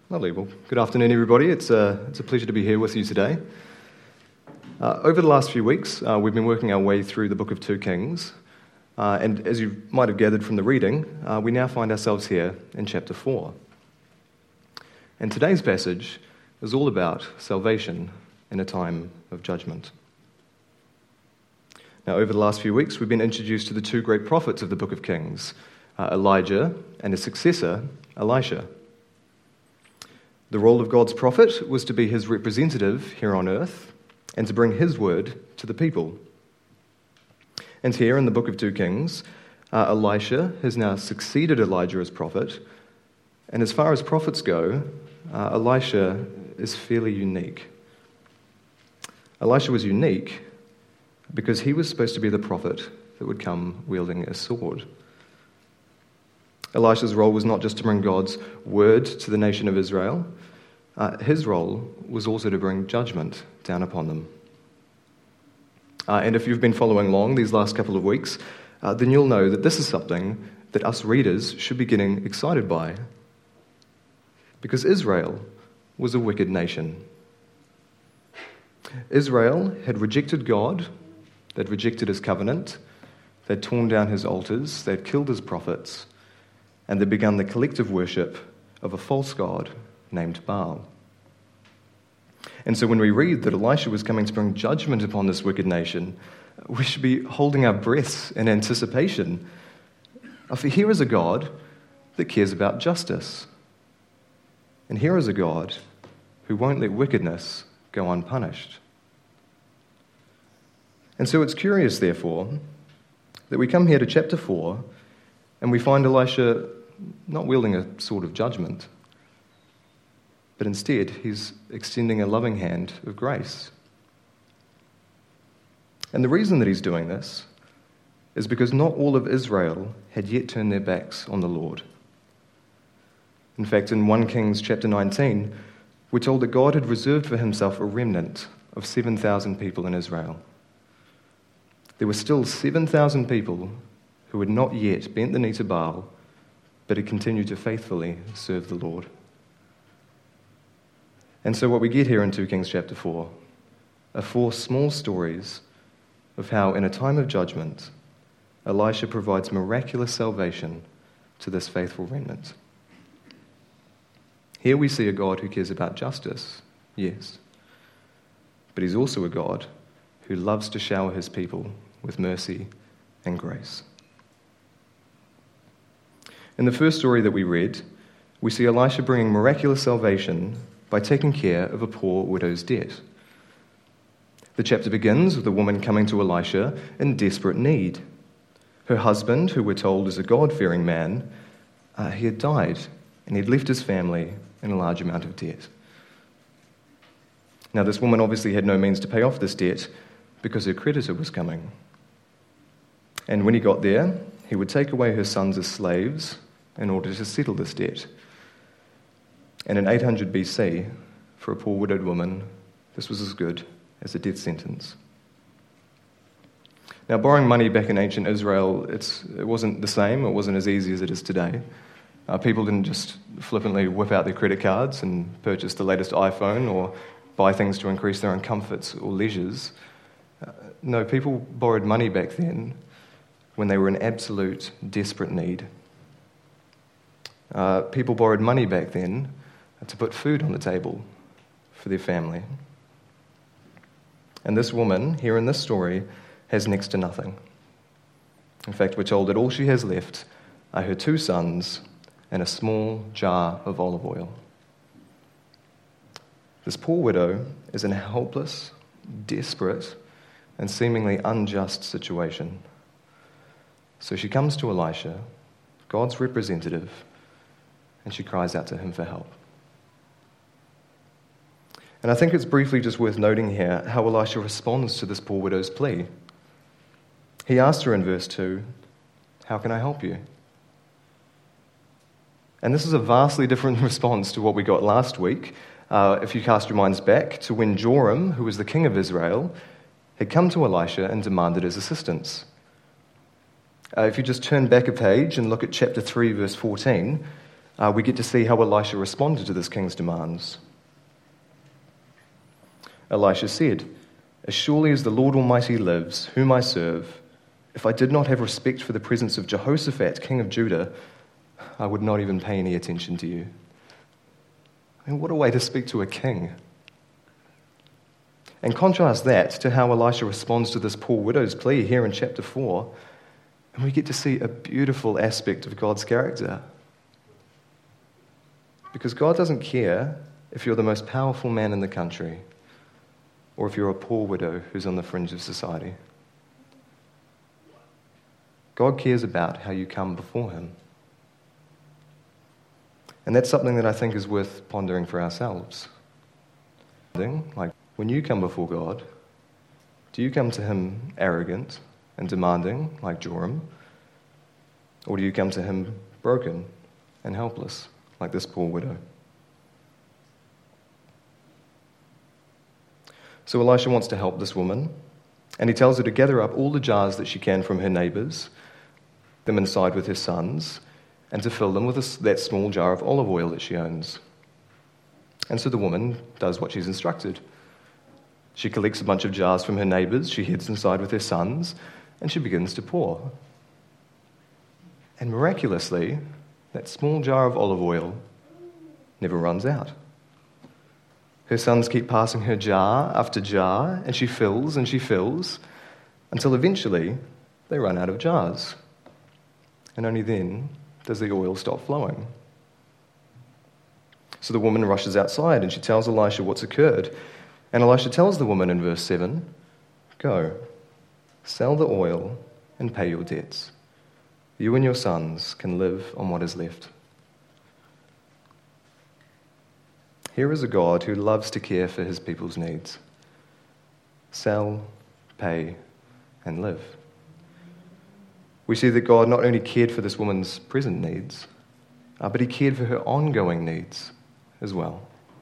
Lovely. Well, good afternoon, everybody. It's a pleasure to be here with you today. Over the last few weeks, we've been working our way through the book of 2 Kings. And as you might have gathered from the reading, we now find ourselves here in chapter 4. And today's passage is all about salvation in a time of judgment. Now, over the last few weeks, we've been introduced to the two great prophets of the book of Kings, Elijah and his successor, Elisha. The role of God's prophet was to be his representative here on earth and to bring his word to the people. And here in the book of 2 Kings, Elisha has now succeeded Elijah as prophet. And as far as prophets go, Elisha is fairly unique. Elisha was unique because he was supposed to be the prophet that would come wielding a sword. Elisha's role was not just to bring God's word to the nation of Israel. His role was also to bring judgment down upon them. And if you've been following along these last couple of weeks, then you'll know that this is something that us readers should be getting excited by. Because Israel was a wicked nation. Israel had rejected God, they'd rejected his covenant, they'd torn down his altars, they'd killed his prophets, and they'd begun the collective worship of a false god named Baal. And so when we read that Elisha was coming to bring judgment upon this wicked nation, we should be holding our breaths in anticipation. For here is a God that cares about justice. And here is a God who won't let wickedness go unpunished. And so it's curious, therefore, that we come here to chapter 4 and we find Elisha not wielding a sword of judgment, but instead he's extending a loving hand of grace. And the reason that he's doing this is because not all of Israel had yet turned their backs on the Lord. In fact, in 1 Kings chapter 19, we're told that God had reserved for himself a remnant of 7,000 people in Israel. There were still 7,000 people who had not yet bent the knee to Baal, but had continued to faithfully serve the Lord. And so what we get here in 2 Kings chapter 4 are 4 small stories of how, in a time of judgment, Elisha provides miraculous salvation to this faithful remnant. Here we see a God who cares about justice, yes, but he's also a God who loves to shower his people with mercy and grace. In the first story that we read, we see Elisha bringing miraculous salvation by taking care of a poor widow's debt. The chapter begins with a woman coming to Elisha in desperate need. Her husband, who we're told is a God-fearing man, he had died and he'd left his family in a large amount of debt. Now, this woman obviously had no means to pay off this debt because her creditor was coming. And when he got there, he would take away her sons as slaves in order to settle this debt. And in 800 BC, for a poor widowed woman, this was as good as a death sentence. Now, borrowing money back in ancient Israel, it wasn't the same, it wasn't as easy as it is today. People didn't just flippantly whip out their credit cards and purchase the latest iPhone or buy things to increase their own comforts or leisures. No, people borrowed money back then when they were in absolute desperate need. People borrowed money back then to put food on the table for their family. And this woman, here in this story, has next to nothing. In fact, we're told that all she has left are her 2 sons and a small jar of olive oil. This poor widow is in a helpless, desperate, and seemingly unjust situation. So she comes to Elisha, God's representative, and she cries out to him for help. And I think it's briefly just worth noting here how Elisha responds to this poor widow's plea. He asked her in verse 2, "How can I help you?" And this is a vastly different response to what we got last week. If you cast your minds back to when Joram, who was the king of Israel, had come to Elisha and demanded his assistance. If you just turn back a page and look at chapter 3, verse 14, we get to see how Elisha responded to this king's demands. Elisha said, "As surely as the Lord Almighty lives, whom I serve, if I did not have respect for the presence of Jehoshaphat, king of Judah, I would not even pay any attention to you." I mean, what a way to speak to a king. And contrast that to how Elisha responds to this poor widow's plea here in chapter 4, and we get to see a beautiful aspect of God's character. Because God doesn't care if you're the most powerful man in the country or if you're a poor widow who's on the fringe of society. God cares about how you come before him. And that's something that I think is worth pondering for ourselves. Like, when you come before God, do you come to him arrogant and demanding, like Joram? Or do you come to him broken and helpless, like this poor widow? So Elisha wants to help this woman, and he tells her to gather up all the jars that she can from her neighbours, them inside with her sons, and to fill them with that small jar of olive oil that she owns. And so the woman does what she's instructed. She collects a bunch of jars from her neighbours, she heads inside with her sons, and she begins to pour. And miraculously, that small jar of olive oil never runs out. Her sons keep passing her jar after jar, and she fills until eventually they run out of jars. And only then does the oil stop flowing. So the woman rushes outside and she tells Elisha what's occurred. And Elisha tells the woman in verse 7, "Go, sell the oil and pay your debts. You and your sons can live on what is left." Here is a God who loves to care for his people's needs. Sell, pay, and live. We see that God not only cared for this woman's present needs, but he cared for her ongoing needs as well.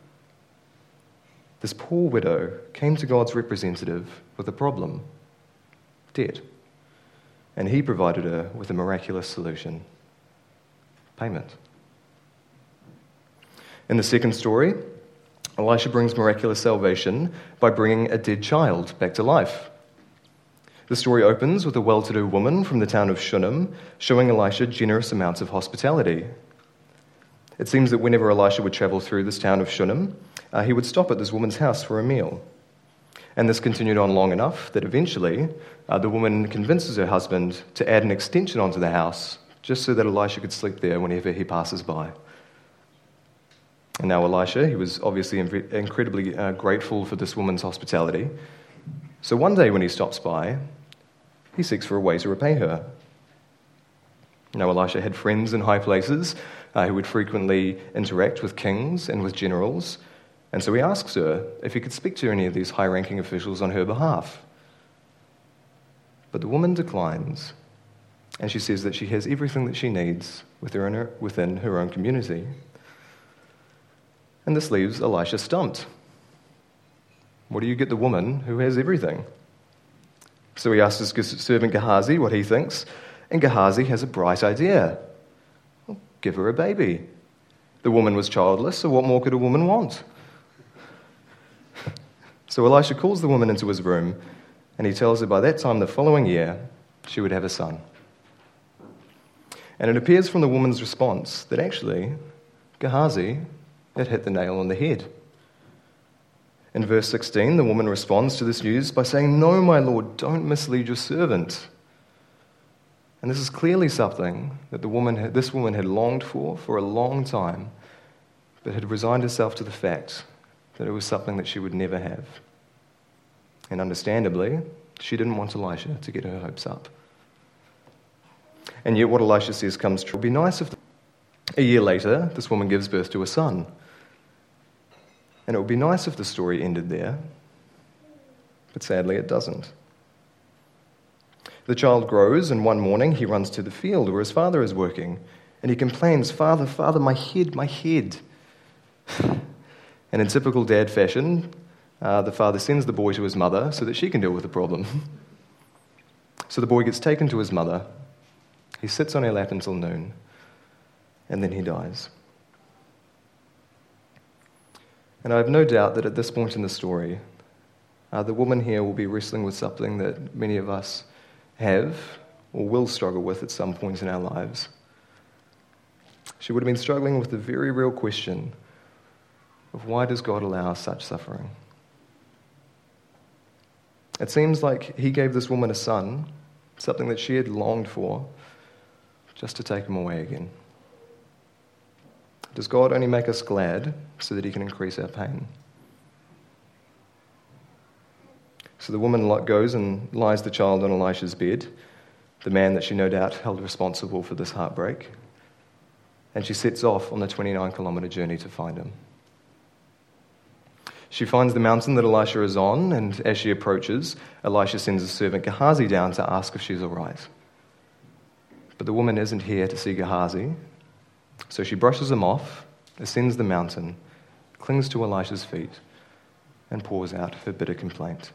This poor widow came to God's representative with a problem, debt, and he provided her with a miraculous solution, payment. In the second story, Elisha brings miraculous salvation by bringing a dead child back to life. The story opens with a well-to-do woman from the town of Shunem showing Elisha generous amounts of hospitality. It seems that whenever Elisha would travel through this town of Shunem, he would stop at this woman's house for a meal. And this continued on long enough that eventually the woman convinces her husband to add an extension onto the house just so that Elisha could sleep there whenever he passes by. And now Elisha, he was obviously incredibly grateful for this woman's hospitality. So one day when he stops by, he seeks for a way to repay her. Now Elisha had friends in high places who would frequently interact with kings and with generals, and so he asks her if he could speak to any of these high-ranking officials on her behalf. But the woman declines, and she says that she has everything that she needs within her own community. And this leaves Elisha stumped. What do you get the woman who has everything? So he asks his servant Gehazi what he thinks, and Gehazi has a bright idea. Well, give her a baby. The woman was childless, so what more could a woman want? So Elisha calls the woman into his room, and he tells her by that time the following year she would have a son. And it appears from the woman's response that actually Gehazi had hit the nail on the head. In verse 16, the woman responds to this news by saying, "No, my lord, don't mislead your servant." And this is clearly something that this woman had longed for a long time, but had resigned herself to the fact that it was something that she would never have. And understandably, she didn't want Elisha to get her hopes up. And yet what Elisha says comes true. It would be nice if a year later, this woman gives birth to a son. And it would be nice if the story ended there, but sadly it doesn't. The child grows, and one morning he runs to the field where his father is working, and he complains, "Father, Father, my head, my head." And in typical dad fashion, the father sends the boy to his mother so that she can deal with the problem. So the boy gets taken to his mother. He sits on her lap until noon, and then he dies. And I have no doubt that at this point in the story, the woman here will be wrestling with something that many of us have or will struggle with at some point in our lives. She would have been struggling with the very real question of why does God allow such suffering? It seems like he gave this woman a son, something that she had longed for, just to take him away again. Does God only make us glad so that he can increase our pain? So the woman goes and lies the child on Elisha's bed, the man that she no doubt held responsible for this heartbreak, and she sets off on the 29-kilometre journey to find him. She finds the mountain that Elisha is on, and as she approaches, Elisha sends his servant Gehazi down to ask if she's all right. But the woman isn't here to see Gehazi, so she brushes him off, ascends the mountain, clings to Elisha's feet, and pours out her bitter complaint.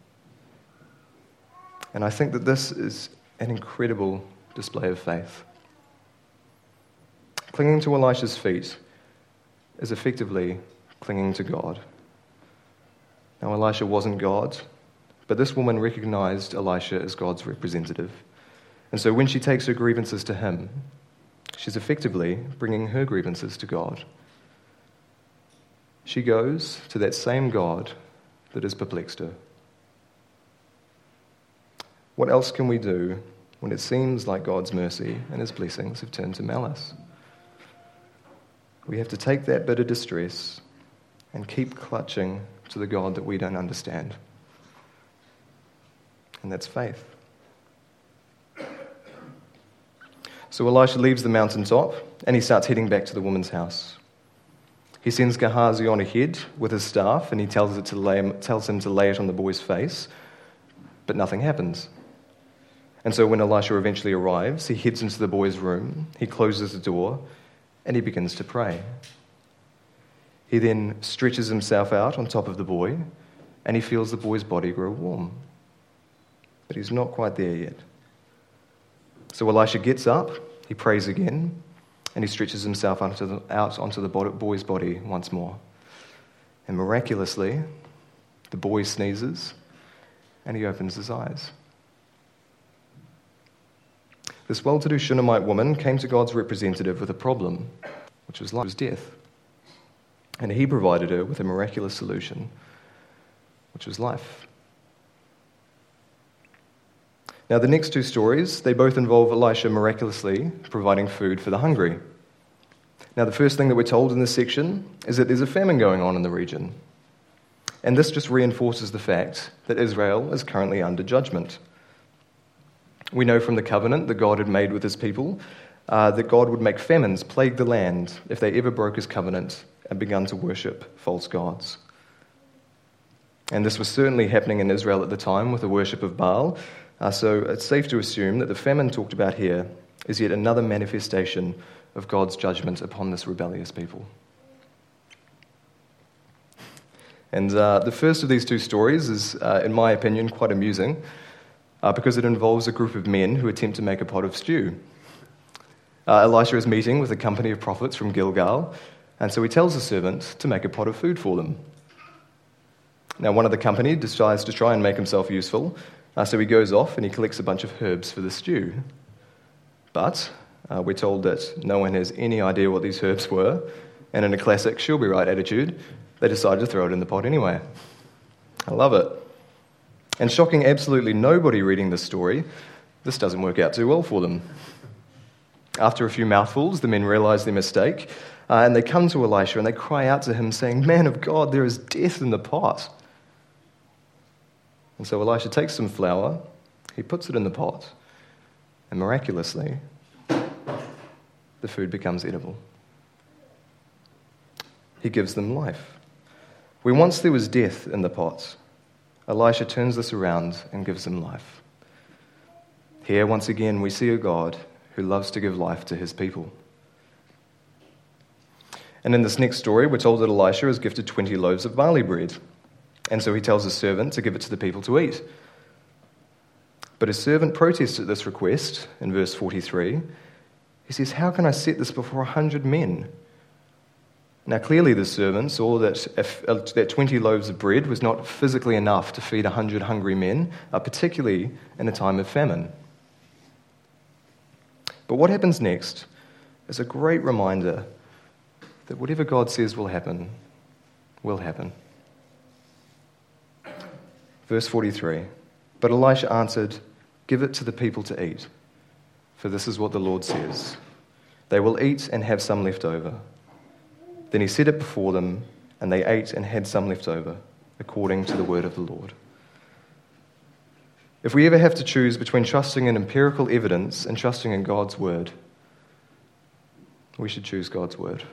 And I think that this is an incredible display of faith. Clinging to Elisha's feet is effectively clinging to God. Now, Elisha wasn't God, but this woman recognized Elisha as God's representative. And so when she takes her grievances to him, she's effectively bringing her grievances to God. She goes to that same God that has perplexed her. What else can we do when it seems like God's mercy and his blessings have turned to malice? We have to take that bitter distress and keep clutching to the God that we don't understand. And that's faith. So Elisha leaves the mountaintop and he starts heading back to the woman's house. He sends Gehazi on ahead with his staff and he tells him to lay it on the boy's face, but nothing happens. And so when Elisha eventually arrives, he heads into the boy's room, he closes the door, and he begins to pray. He then stretches himself out on top of the boy, and he feels the boy's body grow warm. But he's not quite there yet. So Elisha gets up, he prays again, and he stretches himself out onto the boy's body once more. And miraculously, the boy sneezes, and he opens his eyes. This well-to-do Shunammite woman came to God's representative with a problem, which was death. And he provided her with a miraculous solution, which was life. Now, the next two stories, they both involve Elisha miraculously providing food for the hungry. Now, the first thing that we're told in this section is that there's a famine going on in the region. And this just reinforces the fact that Israel is currently under judgment. We know from the covenant that God had made with his people that God would make famines plague the land if they ever broke his covenant and begun to worship false gods. And this was certainly happening in Israel at the time with the worship of Baal. So it's safe to assume that the famine talked about here is yet another manifestation of God's judgment upon this rebellious people. And the first of these two stories is, in my opinion, quite amusing because it involves a group of men who attempt to make a pot of stew. Elisha is meeting with a company of prophets from Gilgal, and so he tells the servant to make a pot of food for them. Now, one of the company decides to try and make himself useful, so he goes off and he collects a bunch of herbs for the stew. But we're told that no one has any idea what these herbs were, and in a classic she'll be right attitude, they decided to throw it in the pot anyway. I love it. And shocking absolutely nobody reading this story, this doesn't work out too well for them. After a few mouthfuls, the men realize their mistake, and they come to Elisha and they cry out to him saying, "Man of God, there is death in the pot." And so Elisha takes some flour, he puts it in the pot, and miraculously, the food becomes edible. He gives them life. Where once there was death in the pot, Elisha turns this around and gives them life. Here, once again, we see a God who loves to give life to his people. And in this next story, we're told that Elisha is gifted 20 loaves of barley bread. And so he tells his servant to give it to the people to eat. But his servant protests at this request in verse 43. He says, "How can I set this before 100 men?" Now, clearly, the servant saw that 20 loaves of bread was not physically enough to feed 100 hungry men, particularly in a time of famine. But what happens next is a great reminder that whatever God says will happen, will happen. Verse 43, but Elisha answered, "Give it to the people to eat, for this is what the Lord says. They will eat and have some left over." Then he set it before them, and they ate and had some left over, according to the word of the Lord. If we ever have to choose between trusting in empirical evidence and trusting in God's word, we should choose God's word.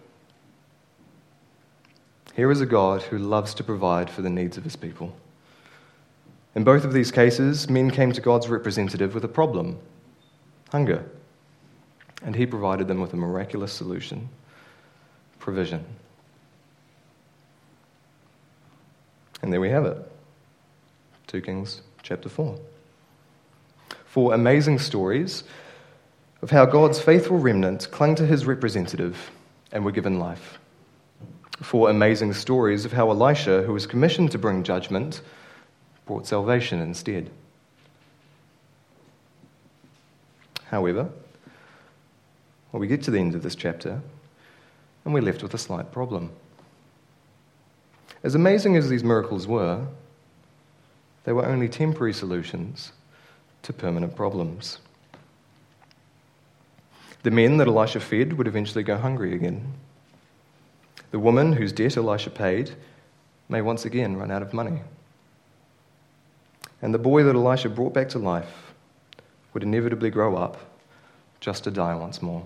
Here is a God who loves to provide for the needs of his people. In both of these cases, men came to God's representative with a problem, hunger, and he provided them with a miraculous solution, provision. And there we have it. 2 Kings chapter 4. 4 amazing stories of how God's faithful remnant clung to his representative and were given life. 4 amazing stories of how Elisha, who was commissioned to bring judgment, brought salvation instead. However, we get to the end of this chapter, and we're left with a slight problem. As amazing as these miracles were, they were only temporary solutions to permanent problems. The men that Elisha fed would eventually go hungry again. The woman whose debt Elisha paid may once again run out of money. And the boy that Elisha brought back to life would inevitably grow up just to die once more.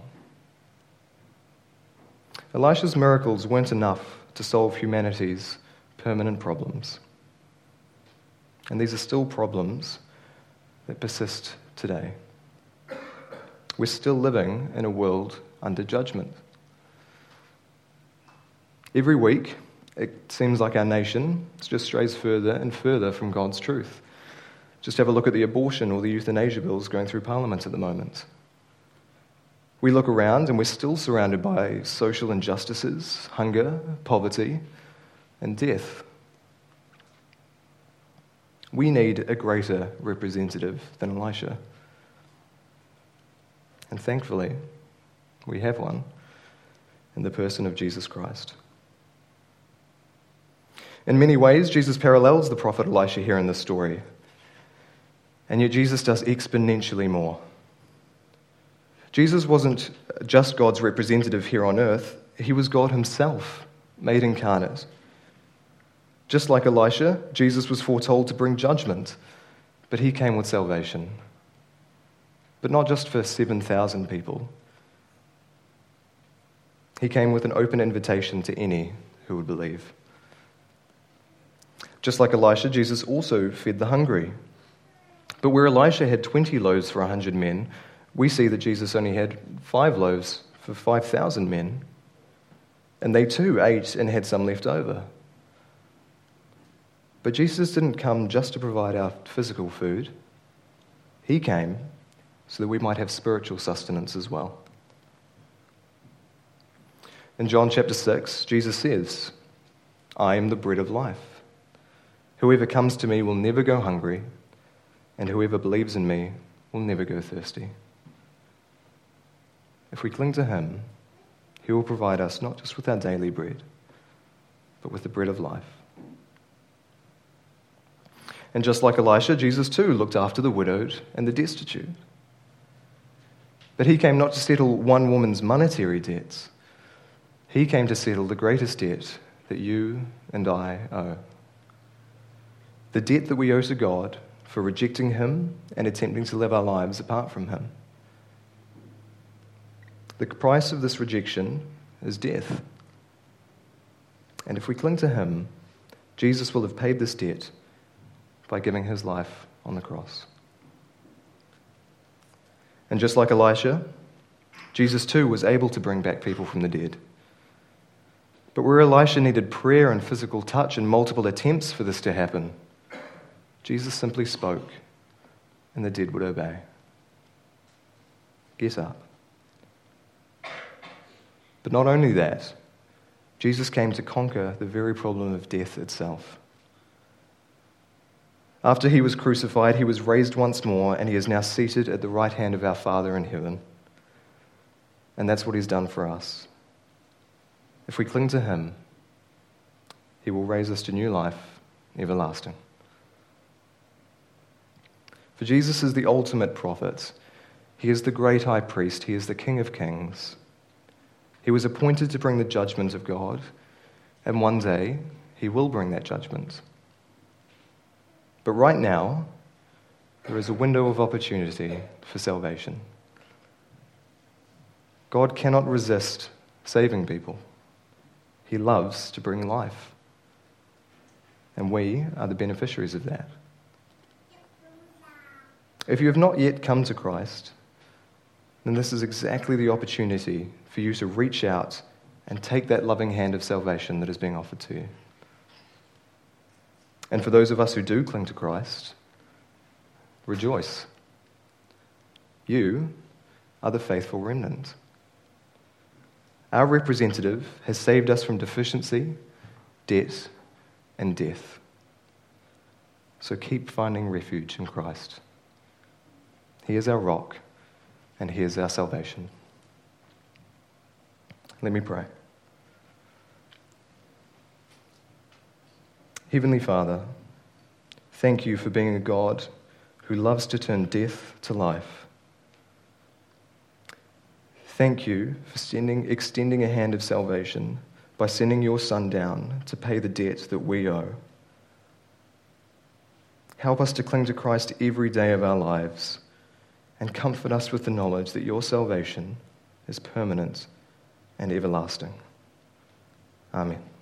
Elisha's miracles weren't enough to solve humanity's permanent problems. And these are still problems that persist today. We're still living in a world under judgment. Every week, it seems like our nation just strays further and further from God's truth. Just have a look at the abortion or the euthanasia bills going through Parliament at the moment. We look around and we're still surrounded by social injustices, hunger, poverty, and death. We need a greater representative than Elisha. And thankfully, we have one in the person of Jesus Christ. In many ways, Jesus parallels the prophet Elisha here in this story. And yet Jesus does exponentially more. Jesus wasn't just God's representative here on earth, he was God himself, made incarnate. Just like Elisha, Jesus was foretold to bring judgment, but he came with salvation. But not just for 7,000 people. He came with an open invitation to any who would believe. Just like Elisha, Jesus also fed the hungry. But where Elisha had 20 loaves for 100 men, we see that Jesus only had 5 loaves for 5,000 men. And they too ate and had some left over. But Jesus didn't come just to provide our physical food. He came so that we might have spiritual sustenance as well. In John chapter 6, Jesus says, "I am the bread of life. Whoever comes to me will never go hungry, and whoever believes in me will never go thirsty." If we cling to him, he will provide us not just with our daily bread, but with the bread of life. And just like Elisha, Jesus too looked after the widowed and the destitute. But he came not to settle one woman's monetary debts. He came to settle the greatest debt that you and I owe. The debt that we owe to God for rejecting him and attempting to live our lives apart from him. The price of this rejection is death. And if we cling to him, Jesus will have paid this debt by giving his life on the cross. And just like Elisha, Jesus too was able to bring back people from the dead. But where Elisha needed prayer and physical touch and multiple attempts for this to happen, Jesus simply spoke and the dead would obey. Get up. But not only that, Jesus came to conquer the very problem of death itself. After he was crucified, he was raised once more, and he is now seated at the right hand of our Father in heaven. And that's what he's done for us. If we cling to him, he will raise us to new life, everlasting. For Jesus is the ultimate prophet. He is the great high priest. He is the King of kings. He was appointed to bring the judgment of God, and one day he will bring that judgment. But right now, there is a window of opportunity for salvation. God cannot resist saving people. He loves to bring life. And we are the beneficiaries of that. If you have not yet come to Christ, then this is exactly the opportunity for you to reach out and take that loving hand of salvation that is being offered to you. And for those of us who do cling to Christ, rejoice. You are the faithful remnant. Our representative has saved us from deficiency, debt, and death. So keep finding refuge in Christ. He is our rock, and he is our salvation. Let me pray. Heavenly Father, thank you for being a God who loves to turn death to life. Thank you for extending a hand of salvation by sending your Son down to pay the debt that we owe. Help us to cling to Christ every day of our lives and comfort us with the knowledge that your salvation is permanent and everlasting. Amen.